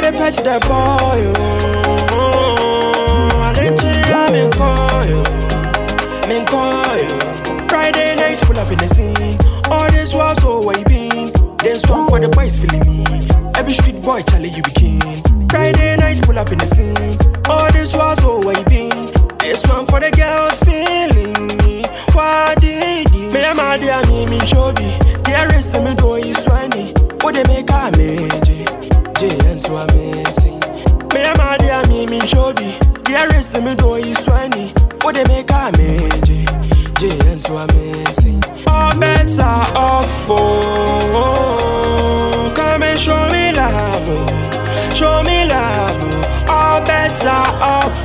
the pet the boy, I didn't I'm in coil. Friday night pull up in the scene. All this was so where you been. This one for the boys feeling me. Every street boy Charlie you be king. Friday night pull up in the scene. All this was so where you been. This one for the girls feeling me. Why did you? Me am a dear me showdy. There is some door you swanny. What they make a major. Jay and so amazing. Me am a dear me showdy. There is some door you swanny. What they make a major. Jay and so amazing. All bets are off for. Come and show me love. Show me love. All bets are off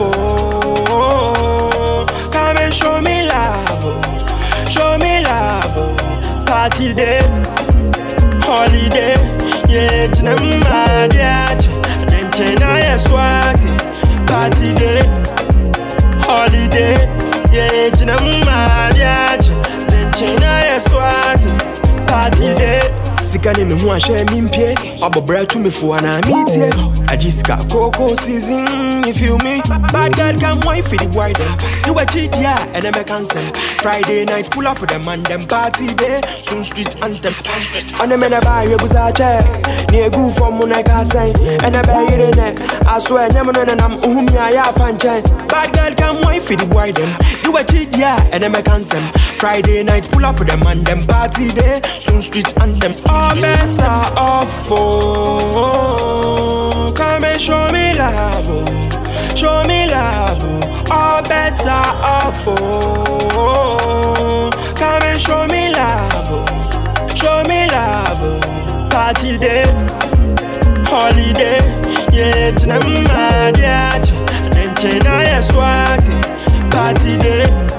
for. Come and show me love. Show me love. Party day. Holiday. Yeah, Jinama Diach. Then Chena Swati. Party day. Holiday. Yeah, Jinama Diach. Then Chena Swati. Party day. Sikani me huwa share mimpye. Abo bread to me for an amite. I just got cocoa season, you feel me? Bad girl can wife for the boy them. You a cheat, yeah, and them a cancel. Friday night pull up with them and them party day. Soon street anthem. On them and a buy you was a chair. Near go from Monaca say. And a buy it in it. I swear, Yaman and I'm Umia Fanchan. Bad girl can wife for the boy them. You a cheat, yeah, and them a cancel. Friday night pull up with them and them party day. Soon street anthem. All bets are off for. Come and show me love, show me love. All bets are off for. Come and show me love, show me love. Party day, holiday, yeah, Jinama Diach. Then Chena Swati. Party day.